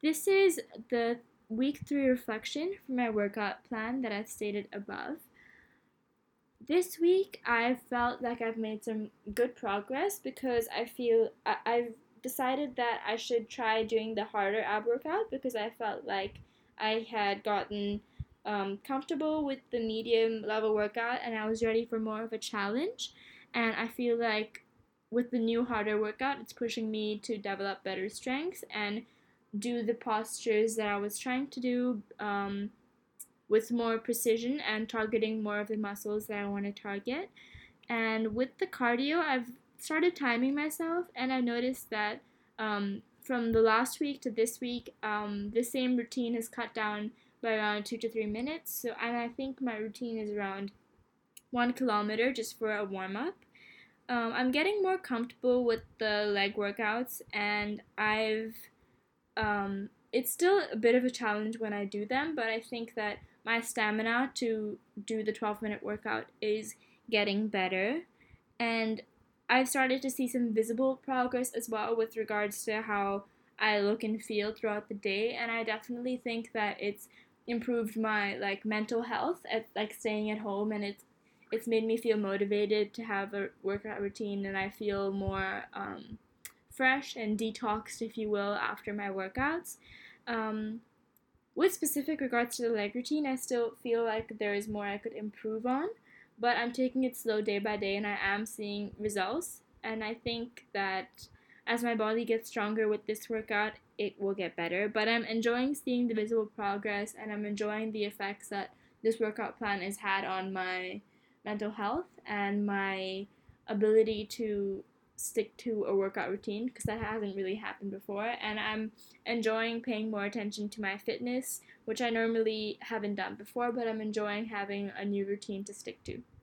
This is the week 3 reflection for my workout plan that I've stated above. This week, I felt like I've made some good progress because I've decided that I should try doing the harder ab workout because I felt like I had gotten comfortable with the medium level workout and I was ready for more of a challenge. And I feel like with the new harder workout, it's pushing me to develop better strength and do the postures that I was trying to do with more precision and targeting more of the muscles that I want to target. And with the cardio, I've started timing myself, and I noticed that from the last week to this week, the same routine has cut down by around 2 to 3 minutes. So, and I think my routine is around 1 kilometer just for a warm up. I'm getting more comfortable with the leg workouts, and it's still a bit of a challenge when I do them, but I think that my stamina to do the 12-minute workout is getting better. And I've started to see some visible progress as well with regards to how I look and feel throughout the day. And I definitely think that it's improved my like mental health at like staying at home, and it's made me feel motivated to have a workout routine, and I feel more fresh and detoxed, if you will, after my workouts. Um, with specific regards to the leg routine, I still feel like there is more I could improve on, but I'm taking it slow day by day and I am seeing results. And I think that as my body gets stronger with this workout, it will get better. But I'm enjoying seeing the visible progress and I'm enjoying the effects that this workout plan has had on my mental health and my ability to stick to a workout routine because that hasn't really happened before. And I'm enjoying paying more attention to my fitness, which I normally haven't done before, but I'm enjoying having a new routine to stick to.